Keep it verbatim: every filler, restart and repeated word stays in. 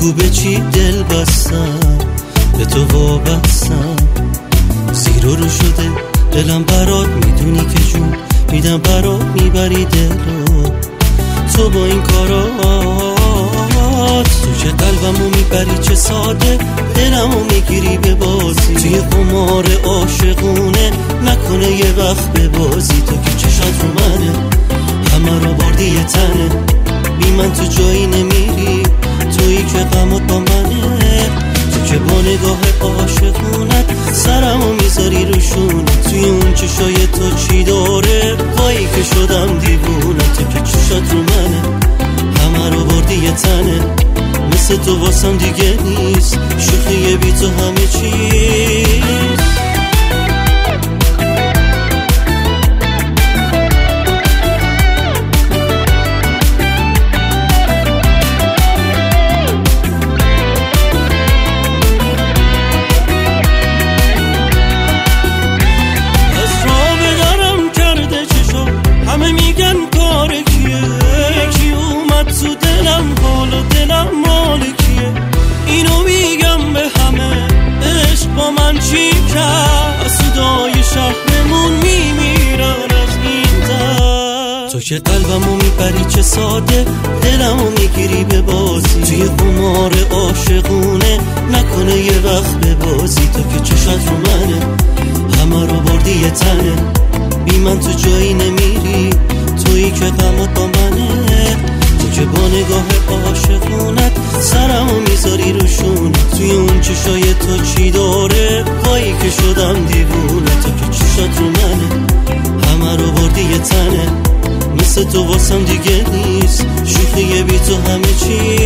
بگو به چی دل بستم، به تو وابستم. زیر و رو شده دلم برات، میدونی که جون میدم برات، میبری دلو تو با این کارات. تو چه قلبمو میبری چه ساده، دلمو میگیری به بازی. توی قمار عاشقونه نکنه یه وقت به بازی. تو که چشات رو منه، همه رو بردی یه تنه، بی من تو جایی نمیری، تویی که غمت با منه. تو که با نگاه عاشقونت سرمو میذاری روشونه. توی اون چشای تو چی داره، وایی که شدم دیوونه. تو که چشات رو منه، همه رو بردی یه تنه، مثل تو واسم دیگه نیست، شوخی بی تو همه چیز. اینو میگم به همه، عشق با من چی کرد؟ صدای شهرمون میمیرن از این درد. تو که قلبمو میبری چه ساده، دلمو میگیری به بازی. توی قمار عاشقونه نکنه یه وقت به بازی. تو که چشات رو منه، همه رو بردی یه تنه، بی من تو جایی نمیری، تویی که غمت با منه. تو که با نگاه عاشقونت سرمو میذاری روشونه. توی اون چشای تو چی داره، وایی که شدم دیوونه. تو که چشات رو منه، همه رو بردی یه تنه، مثل تو واسم دیگه نیست، شوخی بی تو همه چی.